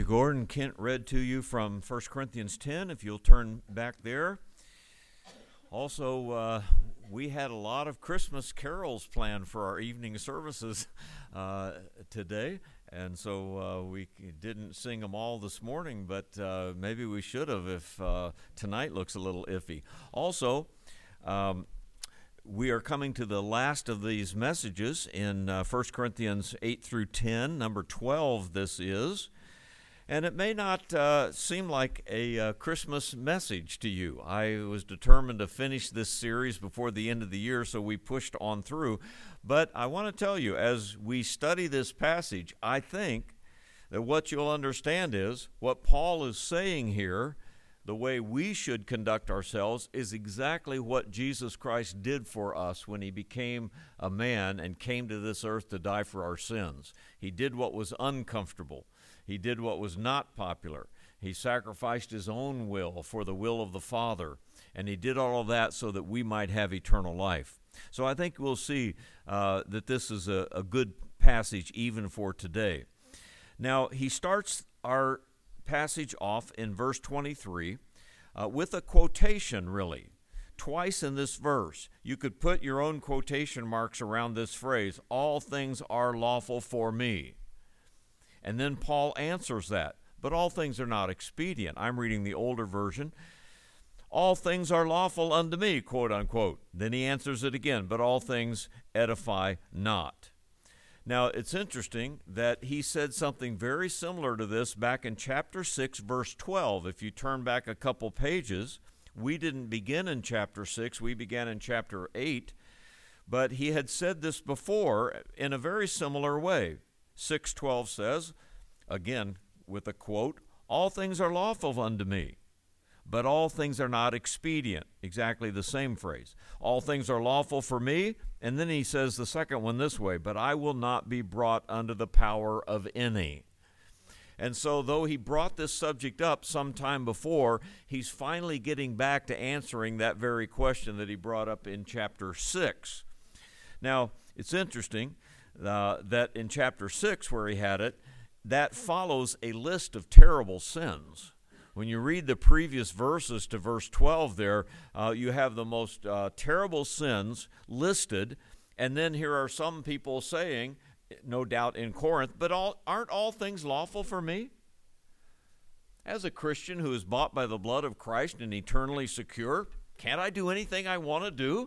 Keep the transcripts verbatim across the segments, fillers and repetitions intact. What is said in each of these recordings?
Gordon Kent read to you from First Corinthians ten, if you'll turn back there. Also, uh, we had a lot of Christmas carols planned for our evening services uh, today, and so uh, we didn't sing them all this morning, but uh, maybe we should have if uh, tonight looks a little iffy. Also, um, we are coming to the last of these messages in uh, First Corinthians eight through ten, number twelve this is. And it may not uh, seem like a uh, Christmas message to you. I was determined to finish this series before the end of the year, so we pushed on through. But I want to tell you, as we study this passage, I think that what you'll understand is what Paul is saying here, the way we should conduct ourselves, is exactly what Jesus Christ did for us when he became a man and came to this earth to die for our sins. He did what was uncomfortable. He did what was not popular. He sacrificed his own will for the will of the Father, and he did all of that so that we might have eternal life. So I think we'll see uh, that this is a, a good passage even for today. Now, he starts our passage off in verse twenty-three uh, with a quotation, really. Twice in this verse, you could put your own quotation marks around this phrase, all things are lawful for me. And then Paul answers that, but all things are not expedient. I'm reading the older version. All things are lawful unto me, quote unquote. Then he answers it again, but all things edify not. Now, it's interesting that he said something very similar to this back in chapter six, verse twelve. If you turn back a couple pages, we didn't begin in chapter six, we began in chapter eight, but he had said this before in a very similar way. six twelve says, again with a quote, all things are lawful unto me, but all things are not expedient. Exactly the same phrase. All things are lawful for me, and then he says the second one this way, but I will not be brought under the power of any. And so though he brought this subject up sometime before, he's finally getting back to answering that very question that he brought up in chapter six. Now, it's interesting Uh, that in chapter six, where he had it, that follows a list of terrible sins. When you read the previous verses to verse twelve there, uh, you have the most uh, terrible sins listed, and then here are some people saying, no doubt in Corinth, but all, aren't all things lawful for me? As a Christian who is bought by the blood of Christ and eternally secure, can't I do anything I want to do?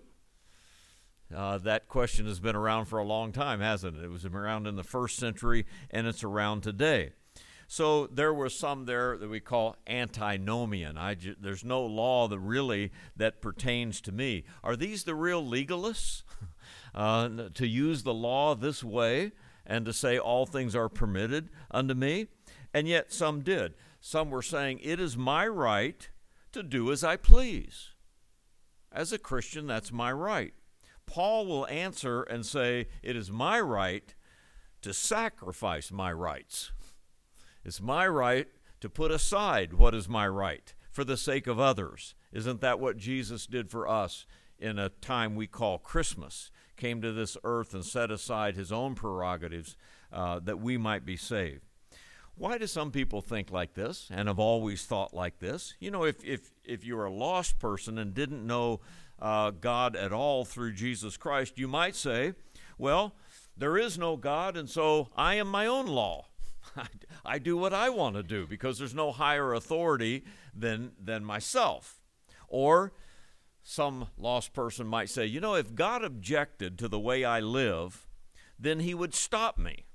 Uh, that question has been around for a long time, hasn't it? It was around in the first century, and it's around today. So there were some there that we call antinomian. I ju- there's no law that really that pertains to me. Are these the real legalists? uh, to use the law this way and to say all things are permitted unto me? And yet some did. Some were saying it is my right to do as I please. As a Christian, that's my right. Paul will answer and say, it is my right to sacrifice my rights. It's my right to put aside what is my right for the sake of others. Isn't that what Jesus did for us in a time we call Christmas? Came to this earth and set aside his own prerogatives uh, that we might be saved. Why do some people think like this and have always thought like this? You know, if if if you're a lost person and didn't know uh, God at all through Jesus Christ, you might say, well, there is no God, and so I am my own law. I do what I want to do because there's no higher authority than than myself. Or some lost person might say, you know, if God objected to the way I live, then he would stop me.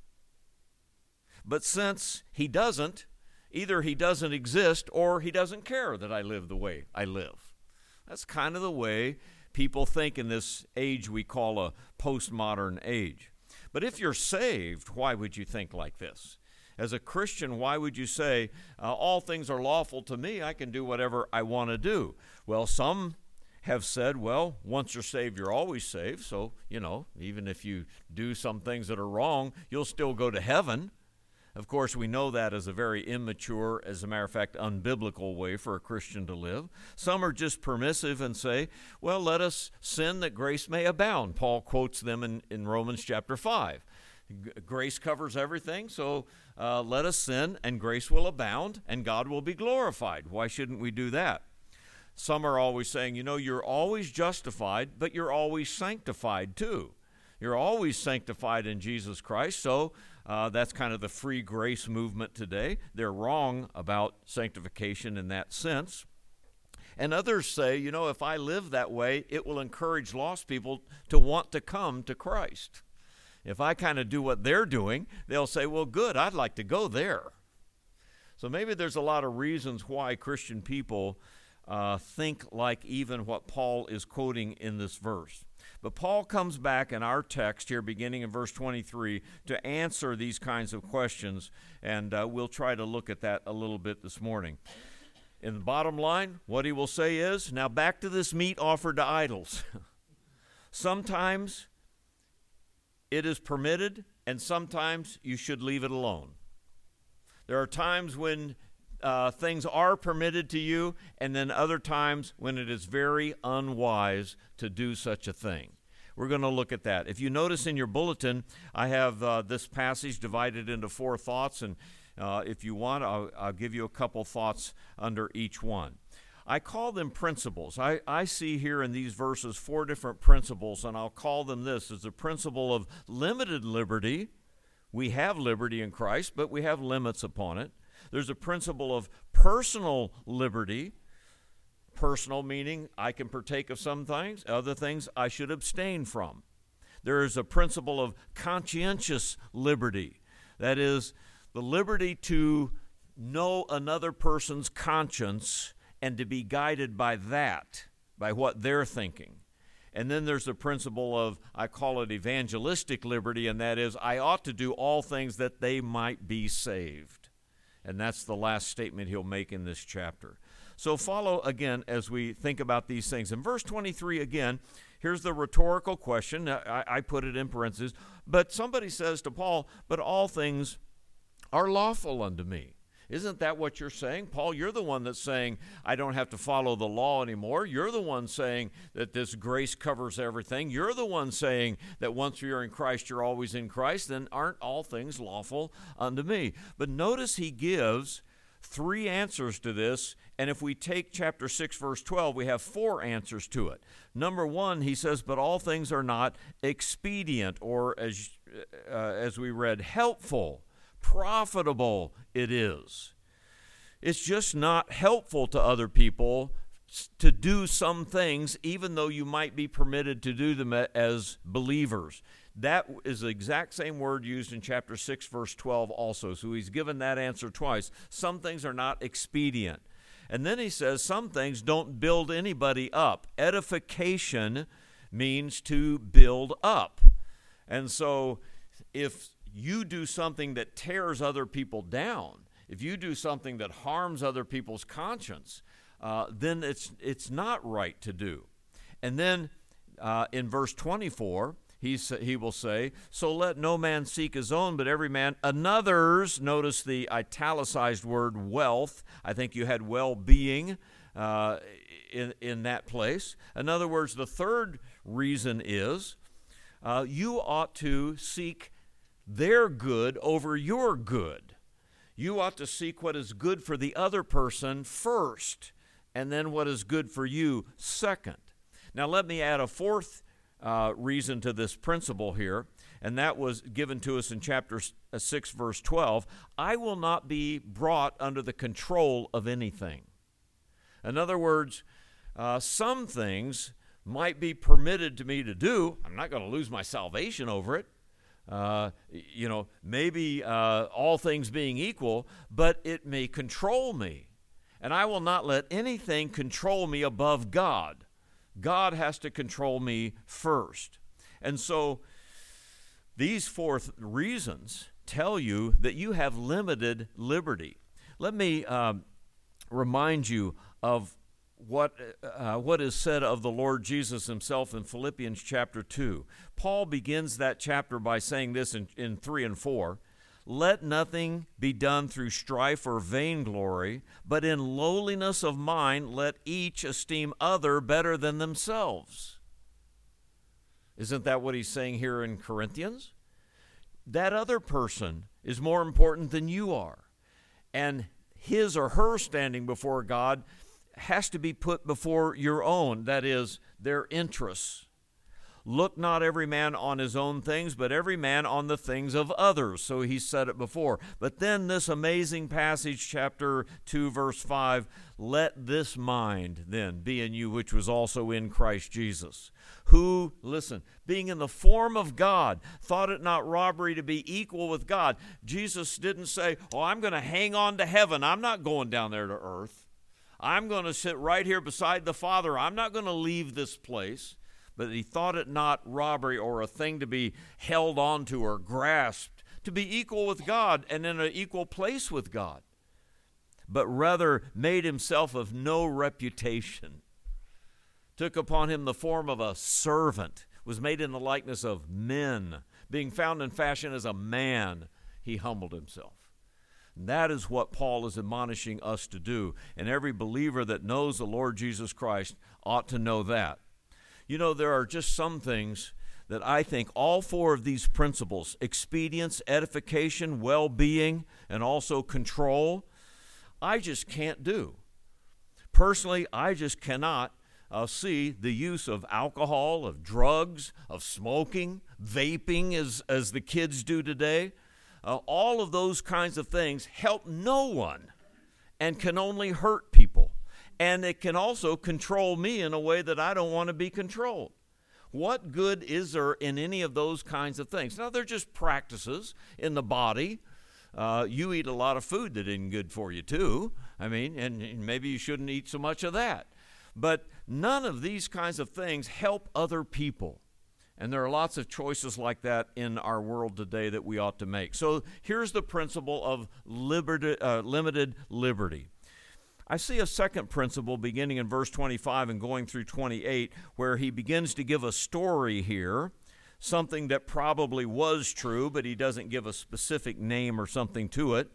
But since he doesn't, either he doesn't exist or he doesn't care that I live the way I live. That's kind of the way people think in this age we call a postmodern age. But if you're saved, why would you think like this? As a Christian, why would you say, uh, all things are lawful to me, I can do whatever I want to do? Well, some have said, well, once you're saved, you're always saved. So, you know, even if you do some things that are wrong, you'll still go to heaven. Of course, we know that is a very immature, as a matter of fact, unbiblical way for a Christian to live. Some are just permissive and say, well, let us sin that grace may abound. Paul quotes them in, in Romans chapter five. G- grace covers everything, so uh, let us sin and grace will abound and God will be glorified. Why shouldn't we do that? Some are always saying, you know, you're always justified, but you're always sanctified too. You're always sanctified in Jesus Christ, so uh, that's kind of the free grace movement today. They're wrong about sanctification in that sense. And others say, you know, if I live that way, it will encourage lost people to want to come to Christ. If I kind of do what they're doing, they'll say, well, good, I'd like to go there. So maybe there's a lot of reasons why Christian people uh, think like even what Paul is quoting in this verse. But Paul comes back in our text here, beginning in verse twenty-three, to answer these kinds of questions, and uh, we'll try to look at that a little bit this morning. In the bottom line, what he will say is, now back to this meat offered to idols. Sometimes it is permitted, and sometimes you should leave it alone. There are times when uh, things are permitted to you, and then other times when it is very unwise to do such a thing. We're going to look at that. If you notice in your bulletin, I have uh, this passage divided into four thoughts, and uh, if you want, I'll, I'll give you a couple thoughts under each one. I call them principles. I, I see here in these verses four different principles, and I'll call them this as the principle of limited liberty. We have liberty in Christ, but we have limits upon it. There's a principle of personal liberty. Personal meaning I can partake of some things, other things I should abstain from. There is a principle of conscientious liberty. That is, the liberty to know another person's conscience and to be guided by that, by what they're thinking. And then there's the principle of, I call it evangelistic liberty, and that is, I ought to do all things that they might be saved. And that's the last statement he'll make in this chapter. So follow again as we think about these things. In verse twenty-three again, here's the rhetorical question. I, I put it in parentheses. But somebody says to Paul, but all things are lawful unto me. Isn't that what you're saying? Paul, you're the one that's saying, I don't have to follow the law anymore. You're the one saying that this grace covers everything. You're the one saying that once you're in Christ, you're always in Christ. Then aren't all things lawful unto me? But notice he gives three answers to this. And if we take chapter six, verse twelve, we have four answers to it. Number one, he says, but all things are not expedient, or as, uh, as we read, helpful. Profitable it is. It's just not helpful to other people to do some things, even though you might be permitted to do them as believers. That is the exact same word used in chapter six, verse twelve also. So he's given that answer twice. Some things are not expedient. And then he says some things don't build anybody up. Edification means to build up. And so if you do something that tears other people down, if you do something that harms other people's conscience, uh, then it's it's not right to do. And then uh, in verse twenty-four, he, he will say, so let no man seek his own, but every man another's. Notice the italicized word wealth. I think you had well-being uh, in, in that place. In other words, the third reason is uh, you ought to seek their good over your good. You ought to seek what is good for the other person first, and then what is good for you second. Now let me add a fourth uh, reason to this principle here, and that was given to us in chapter six, verse twelve. I will not be brought under the control of anything. In other words, uh, some things might be permitted to me to do. I'm not going to lose my salvation over it. Uh, you know, maybe uh, all things being equal, but it may control me. And I will not let anything control me above God. God has to control me first. And so these four th- reasons tell you that you have limited liberty. Let me um, remind you of what uh, what is said of the Lord Jesus himself in Philippians chapter two. Paul begins that chapter by saying this in, in three and four. Let nothing be done through strife or vainglory, but in lowliness of mind let each esteem other better than themselves. Isn't that what he's saying here in Corinthians? that other person is more important than you are. And his or her standing before God has to be put before your own, that is, their interests. Look not every man on his own things, but every man on the things of others. So he said it before. But then this amazing passage, chapter two, verse five, let this mind then be in you, which was also in Christ Jesus, who, listen, being in the form of God, thought it not robbery to be equal with God. Jesus didn't say, oh, I'm going to hang on to heaven. I'm not going down there to earth. I'm going to sit right here beside the Father. I'm not going to leave this place. But he thought it not robbery or a thing to be held onto or grasped, to be equal with God and in an equal place with God, but rather made himself of no reputation, took upon him the form of a servant, was made in the likeness of men, being found in fashion as a man, he humbled himself. And that is what Paul is admonishing us to do, and every believer that knows the Lord Jesus Christ ought to know that. You know, there are just some things that I think all four of these principles, expedience, edification, well-being, and also control, I just can't do. Personally, I just cannot uh, see the use of alcohol, of drugs, of smoking, vaping as, as the kids do today. Uh, all of those kinds of things help no one and can only hurt people. And it can also control me in a way that I don't want to be controlled. What good is there in any of those kinds of things? Now, they're just practices in the body. Uh, you eat a lot of food that isn't good for you, too. I mean, and, and maybe you shouldn't eat so much of that. But none of these kinds of things help other people. And there are lots of choices like that in our world today that we ought to make. So here's the principle of liberty, uh, limited liberty. I see a second principle beginning in verse twenty-five and going through twenty-eight, where he begins to give a story here, something that probably was true, but he doesn't give a specific name or something to it.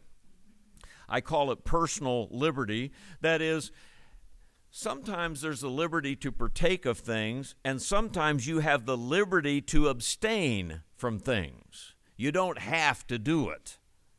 I call it personal liberty. That is, sometimes there's a liberty to partake of things, and sometimes you have the liberty to abstain from things. You don't have to do it.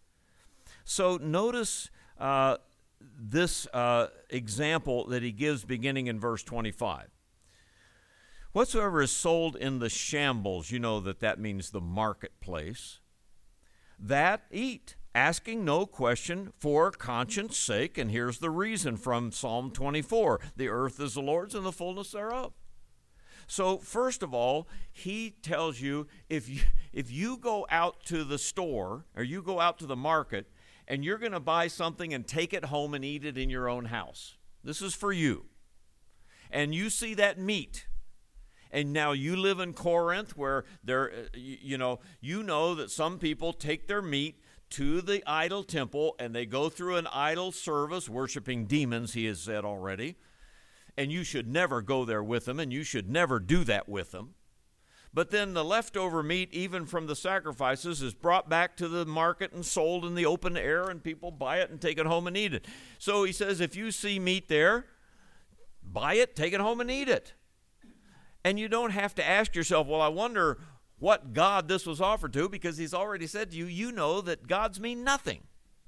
So notice uh, this uh, example that he gives beginning in verse twenty-five. Whatsoever is sold in the shambles, you know that that means the marketplace, that eat, asking no question for conscience sake. And here's the reason from Psalm twenty-four. The earth is the Lord's and the fullness thereof. So first of all, he tells you if you, if you go out to the store or you go out to the market and you're going to buy something and take it home and eat it in your own house. This is for you. And you see that meat. And now you live in Corinth where there, you know, you know that some people take their meat to the idol temple and they go through an idol service, worshiping demons, he has said already. And you should never go there with them, and you should never do that with them. But then the leftover meat, even from the sacrifices, is brought back to the market and sold in the open air, and people buy it and take it home and eat it. So he says, if you see meat there, buy it, take it home and eat it. And you don't have to ask yourself, well, I wonder what God this was offered to, because he's already said to you, you know that God's mean nothing.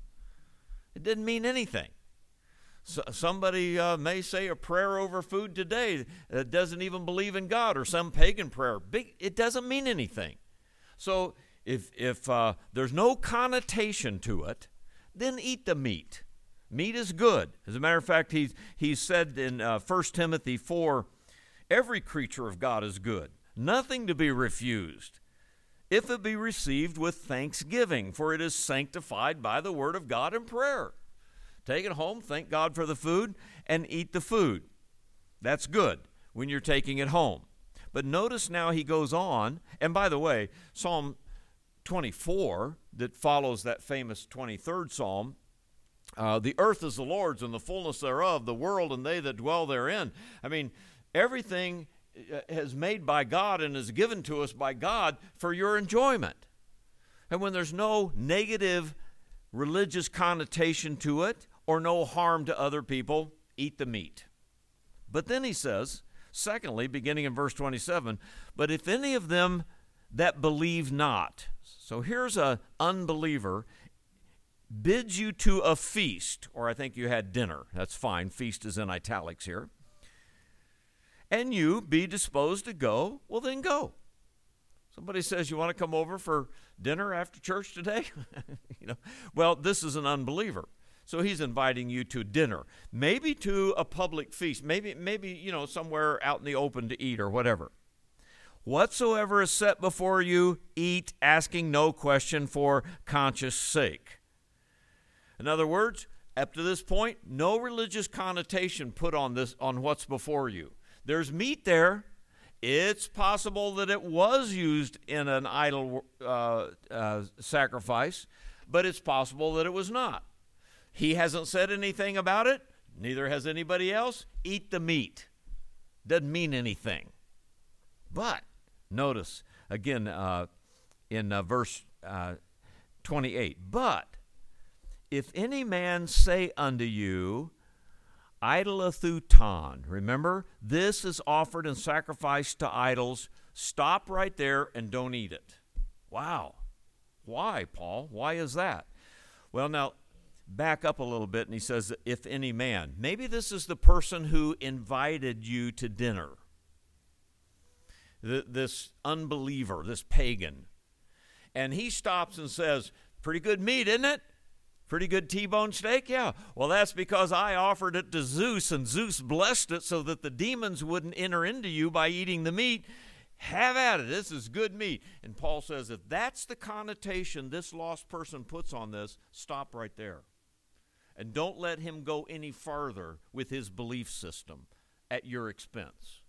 It didn't mean anything. So somebody uh, may say a prayer over food today that doesn't even believe in God, or some pagan prayer. Big, it doesn't mean anything. So if, if uh, there's no connotation to it, then eat the meat. Meat is good. As a matter of fact, he, he said in uh, First Timothy four, every creature of God is good, nothing to be refused, if it be received with thanksgiving, for it is sanctified by the word of God and prayer. Take it home, thank God for the food, and eat the food. That's good when you're taking it home. But notice now he goes on, and by the way, Psalm twenty-four, that follows that famous twenty-third Psalm, uh, the earth is the Lord's and the fullness thereof, the world and they that dwell therein. I mean, everything is made by God and is given to us by God for your enjoyment. And when there's no negative religious connotation to it, or no harm to other people, eat the meat. But then he says, secondly, beginning in verse twenty-seven, but if any of them that believe not, So here's an unbeliever bids you to a feast, or I think you had dinner. That's fine. Feast is in italics here. And you be disposed to go, well, then go. Somebody says, you want to come over for dinner after church today? you know, well, this is an unbeliever. So he's inviting you to dinner, maybe to a public feast, maybe, maybe, you know, somewhere out in the open to eat or whatever. Whatsoever is set before you, eat, asking no question for conscience sake. In other words, up to this point, no religious connotation put on this, on what's before you. There's meat there. It's possible that it was used in an idol uh, uh, sacrifice, but it's possible that it was not. He hasn't said anything about it. Neither has anybody else. Eat the meat. Doesn't mean anything. But notice again uh, in uh, verse uh, twenty-eight. But if any man say unto you, idolatheuton, remember, this is offered and sacrificed to idols. Stop right there and don't eat it. Wow. Why, Paul? Why is that? Well, now, back up a little bit, and he says, if any man. Maybe this is the person who invited you to dinner. Th- this unbeliever, this pagan. And he stops and says, pretty good meat, isn't it? Pretty good T-bone steak? Yeah. Well, that's because I offered it to Zeus, and Zeus blessed it so that the demons wouldn't enter into you by eating the meat. Have at it. This is good meat. And Paul says, if that's the connotation this lost person puts on this, stop right there. And don't let him go any farther with his belief system at your expense.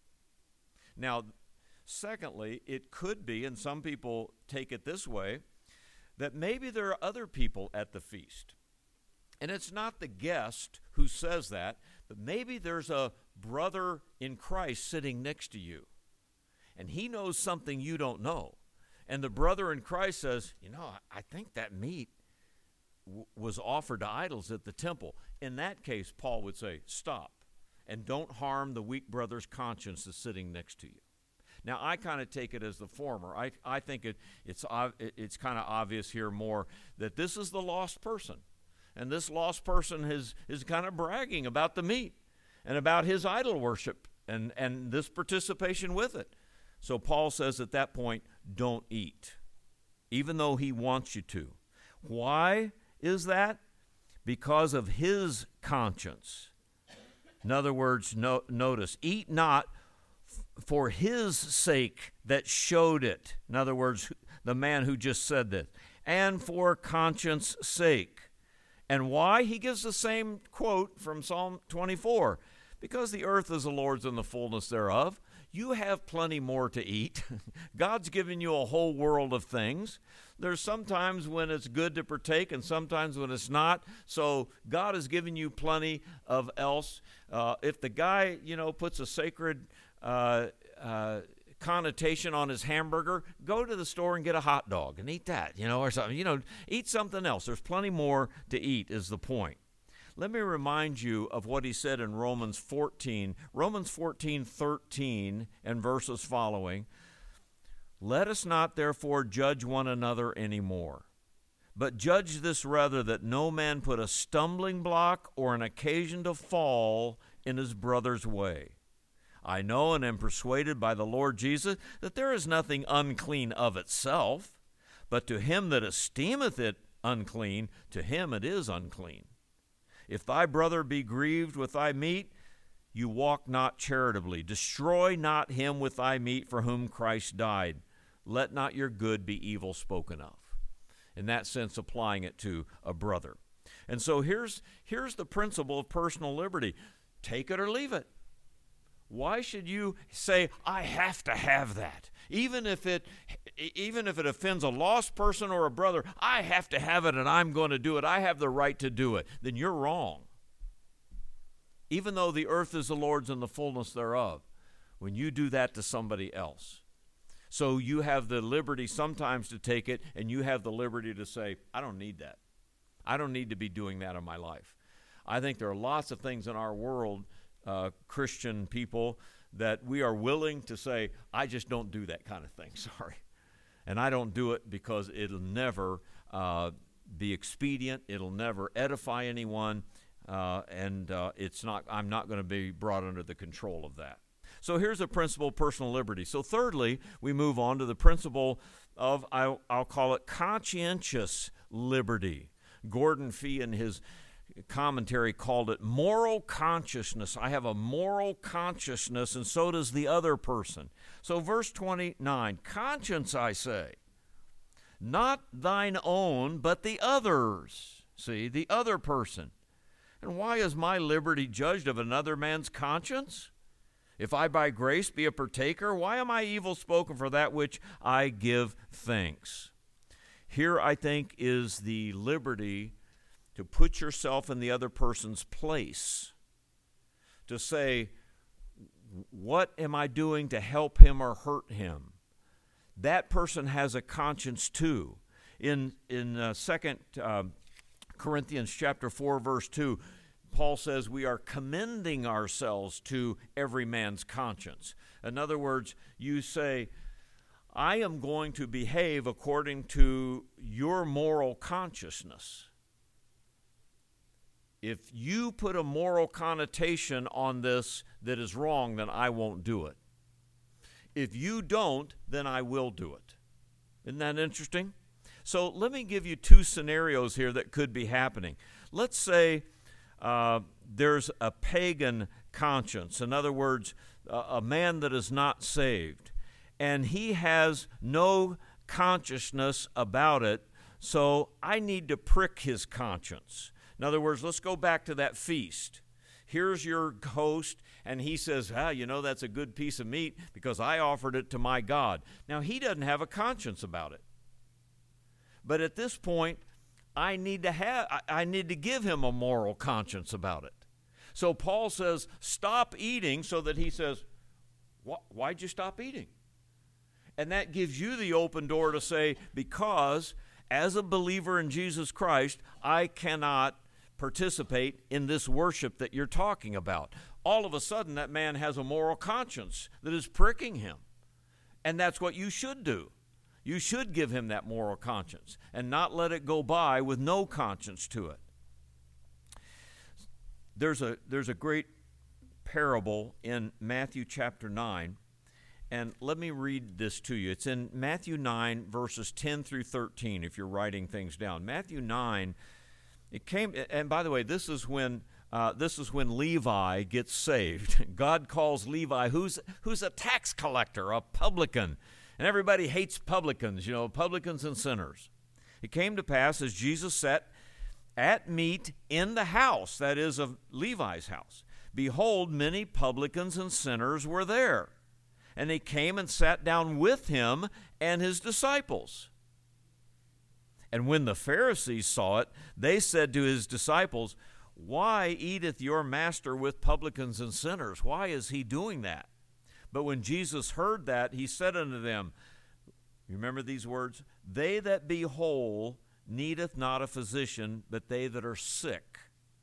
Now, secondly, it could be, and some people take it this way, that maybe there are other people at the feast. And it's not the guest who says that, but maybe there's a brother in Christ sitting next to you. And he knows something you don't know. And the brother in Christ says, you know, I think that meat w- was offered to idols at the temple. In that case, Paul would say, stop. And don't harm the weak brother's conscience that's sitting next to you. Now, I kind of take it as the former. I, I think it, it's, it's kind of obvious here more that this is the lost person. And this lost person is, is kind of bragging about the meat and about his idol worship and, and this participation with it. So Paul says at that point, don't eat, even though he wants you to. Why is that? Because of his conscience. In other words, no, notice, eat not for his sake that showed it. In other words, the man who just said this. And for conscience sake. And why? He gives the same quote from Psalm twenty-four. Because the earth is the Lord's and the fullness thereof. You have plenty more to eat. God's given you a whole world of things. There's sometimes when it's good to partake and sometimes when it's not. So God has given you plenty of else. Uh, if the guy, you know, puts a sacred uh, uh, connotation on his hamburger, go to the store and get a hot dog and eat that, you know, or something. You know, eat something else. There's plenty more to eat is the point. Let me remind you of what he said in Romans fourteen. Romans fourteen, thirteen, and verses following. Let us not therefore judge one another anymore, but judge this rather, that no man put a stumbling block or an occasion to fall in his brother's way. I know and am persuaded by the Lord Jesus that there is nothing unclean of itself, but to him that esteemeth it unclean, to him it is unclean. If thy brother be grieved with thy meat, you walk not charitably. Destroy not him with thy meat for whom Christ died. Let not your good be evil spoken of. In that sense, applying it to a brother. And so here's, here's the principle of personal liberty. Take it or leave it. Why should you say, I have to have that? Even if it even if it offends a lost person or a brother, I have to have it and I'm going to do it. I have the right to do it. Then you're wrong. Even though the earth is the Lord's and the fullness thereof, when you do that to somebody else. So you have the liberty sometimes to take it, and you have the liberty to say, I don't need that. I don't need to be doing that in my life. I think there are lots of things in our world, uh, Christian people, that we are willing to say, I just don't do that kind of thing, sorry. And I don't do it because it'll never uh, be expedient. It'll never edify anyone. Uh, and uh, it's not. I'm not going to be brought under the control of that. So here's a principle of personal liberty. So thirdly, we move on to the principle of, I'll, I'll call it conscientious liberty. Gordon Fee in his commentary called it moral consciousness. I have a moral consciousness, and so does the other person. So verse twenty-nine, conscience, I say, not thine own, but the other's. See, the other person. And why is my liberty judged of another man's conscience? If I by grace be a partaker, why am I evil spoken for that which I give thanks? Here, I think, is the liberty to put yourself in the other person's place, to say, what am I doing to help him or hurt him? That person has a conscience too. In in uh, Second uh, Corinthians chapter four, verse two, Paul says we are commending ourselves to every man's conscience. In other words, you say, I am going to behave according to your moral consciousness. If you put a moral connotation on this that is wrong, then I won't do it. If you don't, then I will do it. Isn't that interesting? So let me give you two scenarios here that could be happening. Let's say uh, there's a pagan conscience. In other words, a, a man that is not saved, and he has no consciousness about it, so I need to prick his conscience. In other words, let's go back to that feast. Here's your host, and he says, ah, you know, that's a good piece of meat because I offered it to my God. Now, he doesn't have a conscience about it. But at this point, I need to have, I, I need to give him a moral conscience about it. So Paul says, stop eating, so that he says, why'd you stop eating? And that gives you the open door to say, because as a believer in Jesus Christ, I cannot participate in this worship that you're talking about. All of a sudden, that man has a moral conscience that is pricking him. And that's what you should do. You should give him that moral conscience and not let it go by with no conscience to it. There's a, there's a great parable in Matthew chapter nine, and let me read this to you. It's in Matthew nine, verses ten through thirteen, if you're writing things down. Matthew nine, it came, and by the way, this is when uh, this is when Levi gets saved. God calls Levi, who's who's a tax collector, a publican, and everybody hates publicans, you know, publicans and sinners. It came to pass as Jesus sat at meat in the house, that is, of Levi's house, behold, many publicans and sinners were there. And they came and sat down with him and his disciples. And when the Pharisees saw it, they said to his disciples, why eateth your master with publicans and sinners? Why is he doing that? But when Jesus heard that, he said unto them, you remember these words? They that be whole needeth not a physician, but they that are sick.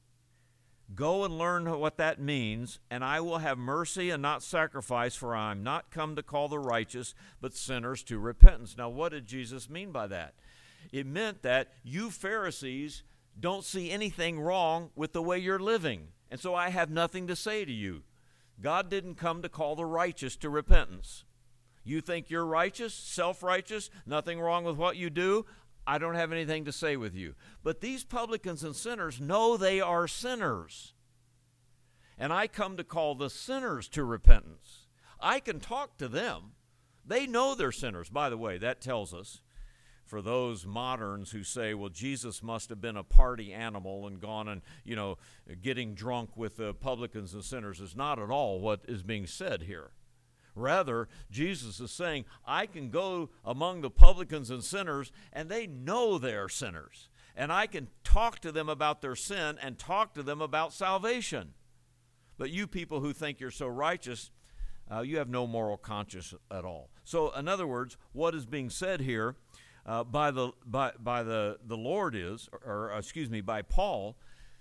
Go and learn what that means, and I will have mercy and not sacrifice, for I am not come to call the righteous, but sinners to repentance. Now, what did Jesus mean by that? It meant that you Pharisees don't see anything wrong with the way you're living, and so I have nothing to say to you. God didn't come to call the righteous to repentance. You think you're righteous, self-righteous, nothing wrong with what you do? I don't have anything to say with you. But these publicans and sinners know they are sinners. And I come to call the sinners to repentance. I can talk to them. They know they're sinners. By the way, that tells us, for those moderns who say, well, Jesus must have been a party animal and gone and, you know, getting drunk with the publicans and sinners, is not at all what is being said here. Rather, Jesus is saying, I can go among the publicans and sinners, and they know they're sinners. And I can talk to them about their sin and talk to them about salvation. But you people who think you're so righteous, uh, you have no moral conscience at all. So, in other words, what is being said here uh, by the by by the, the Lord is, or, or excuse me, by Paul,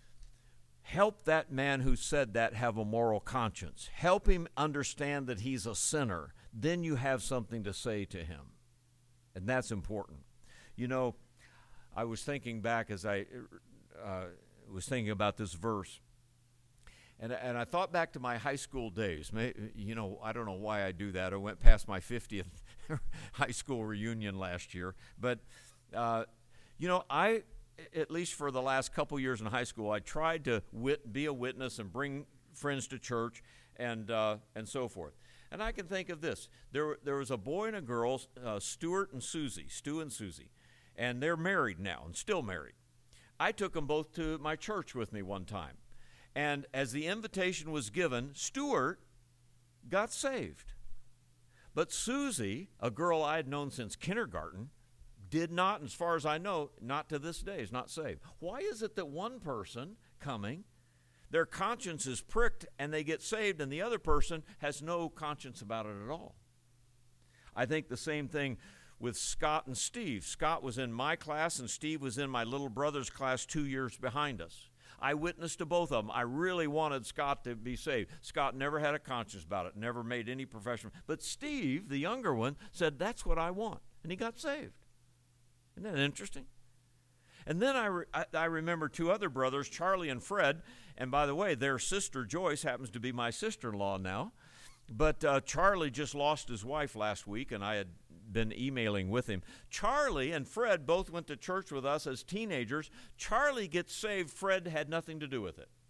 help that man who said that have a moral conscience. Help him understand that he's a sinner. Then you have something to say to him. And that's important. You know, I was thinking back as I uh, was thinking about this verse, and, and I thought back to my high school days. You know, I don't know why I do that. I went past my fiftieth high school reunion last year. But, uh, you know, I, at least for the last couple years in high school, I tried to wit- be a witness and bring friends to church and uh, and so forth. And I can think of this. There, there was a boy and a girl, uh, Stuart and Susie, Stu and Susie, and they're married now and still married. I took them both to my church with me one time. And as the invitation was given, Stuart got saved. But Susie, a girl I had known since kindergarten, did not, as far as I know, not to this day, is not saved. Why is it that one person coming, their conscience is pricked and they get saved, and the other person has no conscience about it at all? I think the same thing with Scott and Steve. Scott was in my class and Steve was in my little brother's class two years behind us. I witnessed to both of them. I really wanted Scott to be saved. Scott never had a conscience about it, never made any profession. But Steve, the younger one, said, that's what I want. And he got saved. Isn't that interesting? And then I, re- I, I remember two other brothers, Charlie and Fred. And by the way, their sister Joyce happens to be my sister-in-law now. But uh, Charlie just lost his wife last week, and I had been emailing with him. Charlie and Fred both went to church with us as teenagers. Charlie gets saved. Fred had nothing to do with it.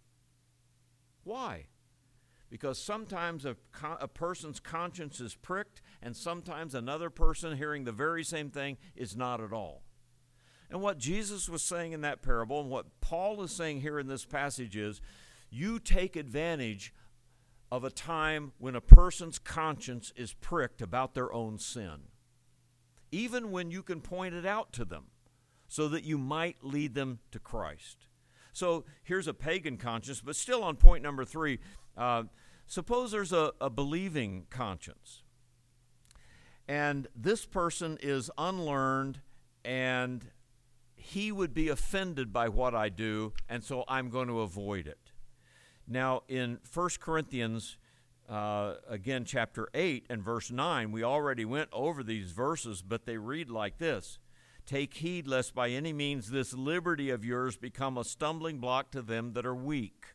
Why? Because sometimes a, co- a person's conscience is pricked, and sometimes another person hearing the very same thing is not at all. And what Jesus was saying in that parable, and what Paul is saying here in this passage is, you take advantage of a time when a person's conscience is pricked about their own sin, even when you can point it out to them, so that you might lead them to Christ. So here's a pagan conscience, but still on point number three, uh, suppose there's a, a believing conscience, and this person is unlearned, and he would be offended by what I do, and so I'm going to avoid it. Now, in First Corinthians, uh, again, chapter eight and verse nine, we already went over these verses, but they read like this: take heed lest by any means this liberty of yours become a stumbling block to them that are weak.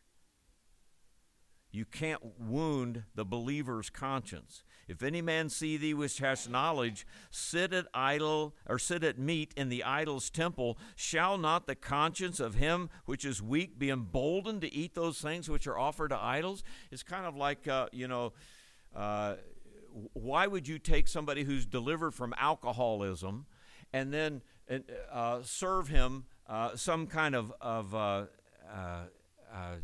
You can't wound the believer's conscience. If any man see thee which hast knowledge, sit at idle or sit at meat in the idol's temple, shall not the conscience of him which is weak be emboldened to eat those things which are offered to idols? It's kind of like, uh, you know, uh, why would you take somebody who's delivered from alcoholism and then uh, serve him uh, some kind of, of uh, uh, uh,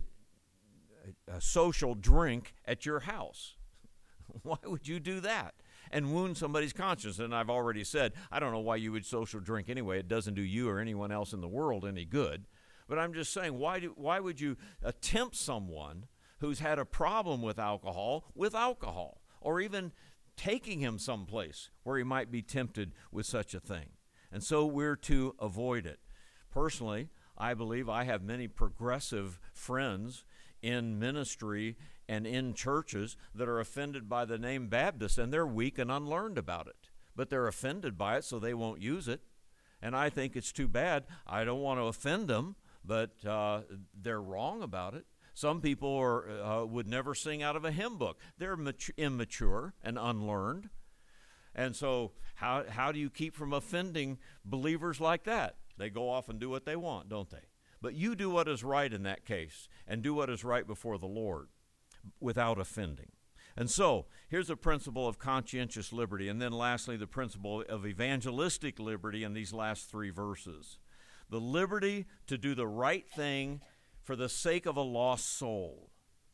a social drink at your house? Why would you do that and wound somebody's conscience? And I've already said, I don't know why you would social drink anyway. It doesn't do you or anyone else in the world any good. But I'm just saying, why do why would you tempt someone who's had a problem with alcohol with alcohol, or even taking him someplace where he might be tempted with such a thing? And so we're to avoid it. Personally, I believe I have many progressive friends in ministry and in churches that are offended by the name Baptist, and they're weak and unlearned about it. But they're offended by it, so they won't use it. And I think it's too bad. I don't want to offend them, but uh, they're wrong about it. Some people are, uh, would never sing out of a hymn book. They're mature, immature and unlearned. And so how, how do you keep from offending believers like that? They go off and do what they want, don't they? But you do what is right in that case, and do what is right before the Lord without offending. And so here's a principle of conscientious liberty, and then lastly the principle of evangelistic liberty in these last three verses. The liberty to do the right thing for the sake of a lost soul.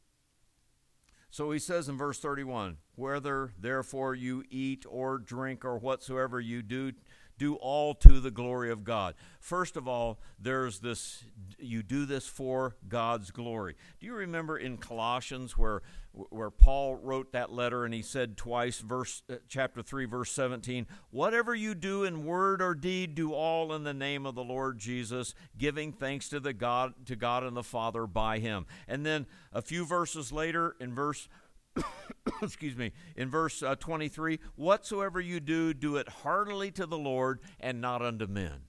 So he says in verse thirty-one, whether therefore you eat or drink or whatsoever you do, do all to the glory of God. First of all, there's this, you do this for God's glory. Do you remember in Colossians where where Paul wrote that letter and he said twice, verse uh, chapter three, verse seventeen, whatever you do in word or deed, do all in the name of the Lord Jesus, giving thanks to the God to God and the Father by him. And then a few verses later in verse excuse me, in verse uh, twenty-three, whatsoever you do, do it heartily to the Lord and not unto men.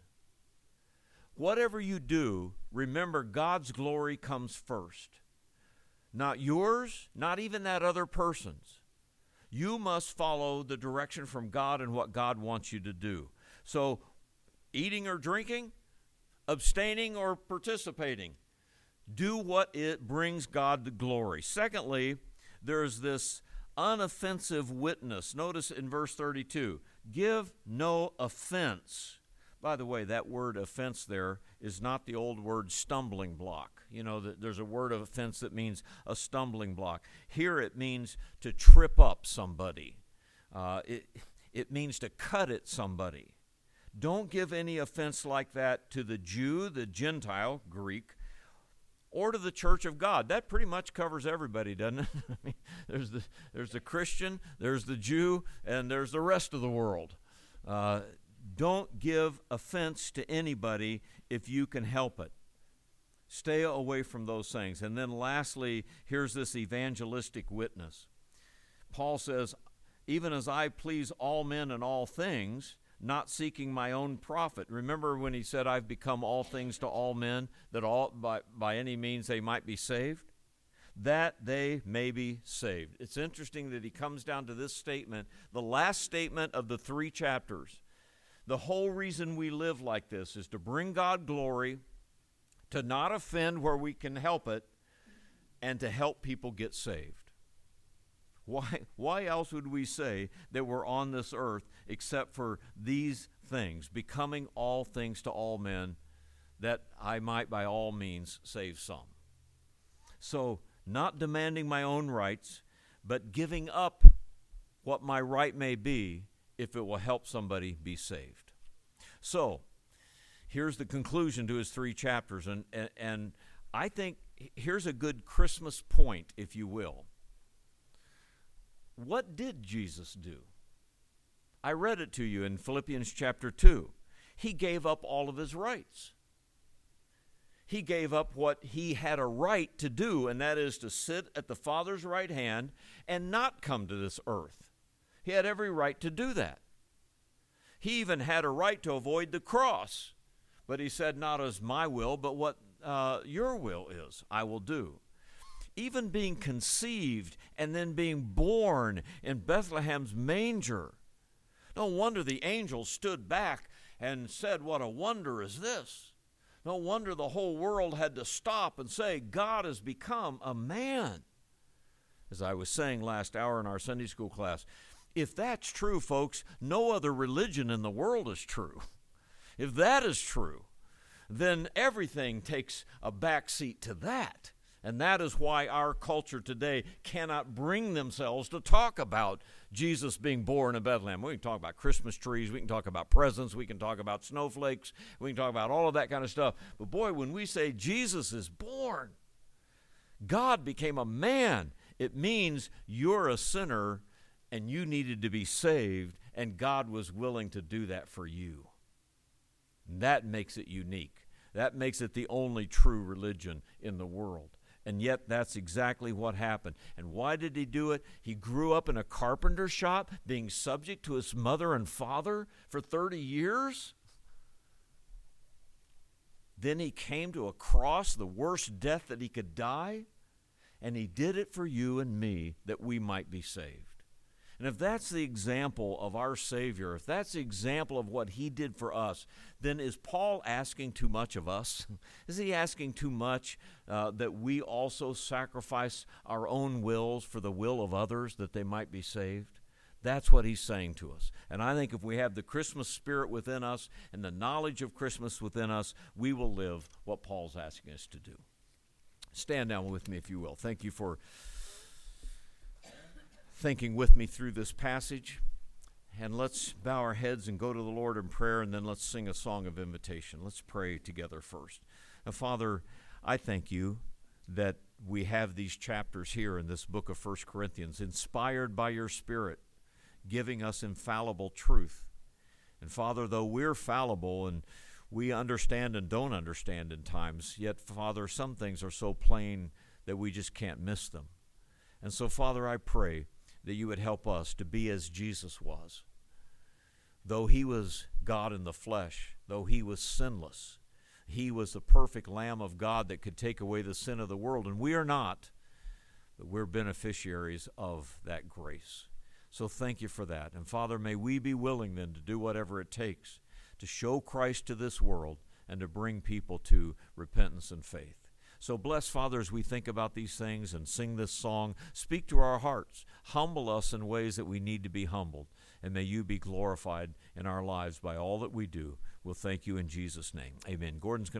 Whatever you do, remember God's glory comes first. Not yours, not even that other person's. You must follow the direction from God and what God wants you to do. So, eating or drinking, abstaining or participating, do what it brings God the glory. Secondly, there's this unoffensive witness. Notice in verse thirty-two, give no offense. By the way, that word offense there is not the old word stumbling block. You know, there's a word of offense that means a stumbling block. Here it means to trip up somebody. Uh, it, it means to cut at somebody. Don't give any offense like that to the Jew, the Gentile, Greek, or to the church of God. That pretty much covers everybody, doesn't it? I mean, there's the, there's the Christian, there's the Jew, and there's the rest of the world. Uh, don't give offense to anybody if you can help it. Stay away from those things. And then lastly, here's this evangelistic witness. Paul says, even as I please all men in all things, not seeking my own profit. Remember when he said, I've become all things to all men, that all by, by any means they might be saved? That they may be saved. It's interesting that he comes down to this statement, the last statement of the three chapters. The whole reason we live like this is to bring God glory, to not offend where we can help it, and to help people get saved. Why, why else would we say that we're on this earth except for these things, becoming all things to all men, that I might by all means save some? So, not demanding my own rights, but giving up what my right may be if it will help somebody be saved. So, here's the conclusion to his three chapters, and, and, and I think here's a good Christmas point, if you will. What did Jesus do? I read it to you in Philippians chapter two. He gave up all of his rights. He gave up what he had a right to do, and that is to sit at the Father's right hand and not come to this earth. He had every right to do that. He even had a right to avoid the cross. But he said, not as my will, but what uh, your will is, I will do. Even being conceived and then being born in Bethlehem's manger. No wonder the angels stood back and said, what a wonder is this? No wonder the whole world had to stop and say, God has become a man. As I was saying last hour in our Sunday school class, if that's true, folks, no other religion in the world is true. If that is true, then everything takes a backseat to that. And that is why our culture today cannot bring themselves to talk about Jesus being born in Bethlehem. We can talk about Christmas trees, we can talk about presents, we can talk about snowflakes, we can talk about all of that kind of stuff. But boy, when we say Jesus is born, God became a man, it means you're a sinner and you needed to be saved, and God was willing to do that for you. And that makes it unique. That makes it the only true religion in the world. And yet that's exactly what happened. And why did he do it? He grew up in a carpenter shop, being subject to his mother and father for thirty years. Then he came to a cross, the worst death that he could die, and he did it for you and me that we might be saved. And if that's the example of our Savior, if that's the example of what he did for us, then is Paul asking too much of us? Is he asking too much uh, that we also sacrifice our own wills for the will of others that they might be saved? That's what he's saying to us. And I think if we have the Christmas spirit within us and the knowledge of Christmas within us, we will live what Paul's asking us to do. Stand down with me, if you will. Thank you for thinking with me through this passage. And let's bow our heads and go to the Lord in prayer, and then let's sing a song of invitation. Let's pray together first. Now, Father, I thank you that we have these chapters here in this book of First Corinthians, inspired by your Spirit, giving us infallible truth. And Father, though we're fallible and we understand and don't understand in times, yet, Father, some things are so plain that we just can't miss them. And so, Father, I pray that you would help us to be as Jesus was. Though he was God in the flesh, though he was sinless, he was the perfect Lamb of God that could take away the sin of the world. And we are not, but we're beneficiaries of that grace. So thank you for that. And Father, may we be willing then to do whatever it takes to show Christ to this world and to bring people to repentance and faith. So bless, Father, as we think about these things and sing this song. Speak to our hearts. Humble us in ways that we need to be humbled. And may you be glorified in our lives by all that we do. We'll thank you in Jesus' name. Amen. Gordon's going